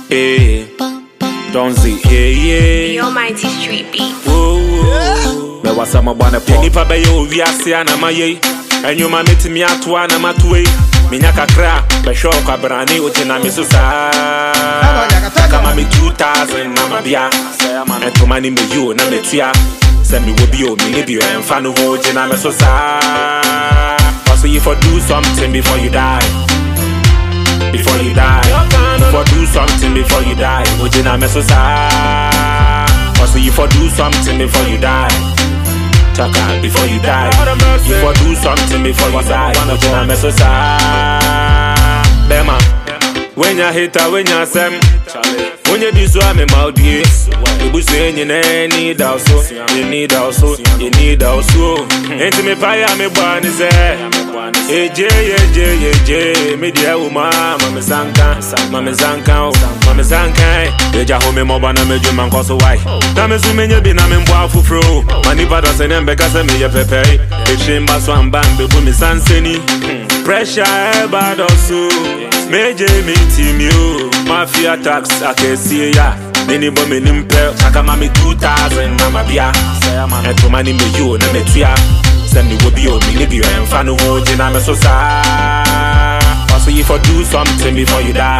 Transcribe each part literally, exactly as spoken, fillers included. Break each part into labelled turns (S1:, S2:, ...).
S1: Hey, don't see, yeah, yeah.
S2: The Almighty Street Beat.
S1: Whoa, me was some wanna pop. Nipa be yo we are na my ye. And you ma meet me at one na matwe. Minyaka kra, be show kwa brani utina me so sa. Kama me two thousand na mabia. And to mani me you na me tia. Send me wo bi o me bi o en fa no ho jina me so sa. Also you for do something before you die. Before you die, you for do something before you die. Ojina me so sa. Also you for do something before you die. Chaka before you die. You for do something before you die. Ojina me so sa. Bema, when you hate her, when you sem, when you do so I'm a maudie. You be saying you need also, you need also, you need also. Ain't me pay me born is there. Hey J, hey J, hey J, media woman, Mama Zanka, Mama Zanka, Mama Zanka. They just hold me more than me German cause why? Now me zoom in you be na me boy for fro. Money bad as them because me a pepe. They shame bass one band be me sanseni. Pressure bad also. Major me team you, mafia tax I can see ya. Nini bo me nimpe, chaka mami two thousand na mabia. And to mani me you na me tuya. Send me wo bi o me bi o en fa no ho jina me so sa. Also you for do something before you die.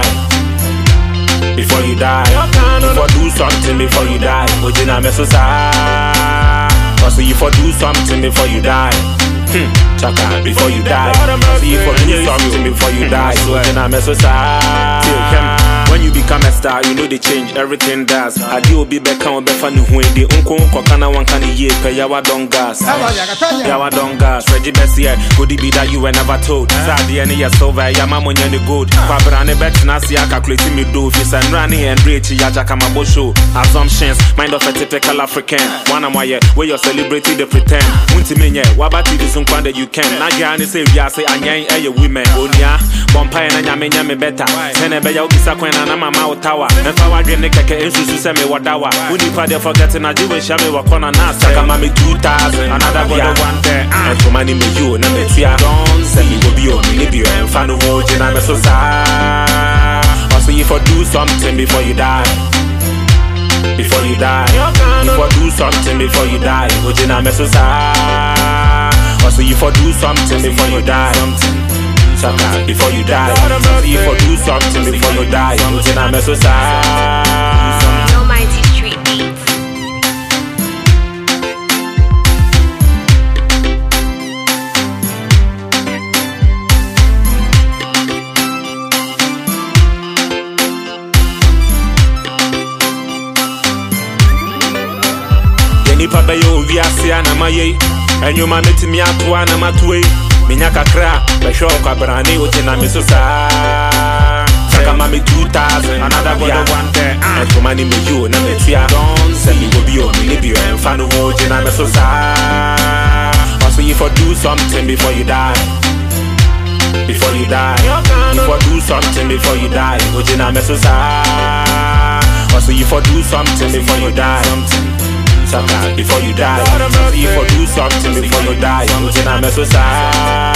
S1: Before you die, you for do something before you die. Ho jina me so sa. Also you for do something before you die. Hmm, chaka before you die. Also you for do something before you die. Ho jina me so sa. When you become a star, you know they change, everything does. I do be back on Befa Nuhui, the Uncle Kokana one can ye, pay Yawa Don Gas. Yawa Don Gas, Reggie Bessie, could it be that you were never told? Sadi and yes over Yamamon and the good. Quabrane bet Nasia calculating me do, if and Rani and Richie Yajakama Bosho. Assumptions, mind of a typical African. One of my where you're celebrating the pretend. Untimenya, Wabati is one that you can. Nagani say, Yase, and Yang, a women, Onya, Bompire and Yamenya me better. Senebea Bisaquen. Na mama utawa Nefa wadwene keke ensusu se me wadawa Uni pa de forgetting na jiwe shame wakona na saka mami two thousand another go one day and to mani me you na me tuya don't say me go bi o me bi o en fa no ho jina me so sa. Also you for do something before you die. Before you die, you for do something before you die. Ho jina me so sa. Also you for do something before you die. Chaka before you die. You for do something before you die. You jina me so sa.
S2: The Almighty Street Beat.
S1: Yeni pa be yo vi ase na maye. Enyo ma meti mi atwa na matwe. Minyaka kra, be show kwa brani ojina me so sa. Saka mami two thousand, another go one day. And to mani me you na me tuya. Don't send me go bi o me bi o en fa no ho ojina me so sa. Also you for do something before you die. Before you die, you for do something before you die. Ojina me so sa. Also you for do something before you die. Chaka before you die. You for do something before you die. Ojina me so sa.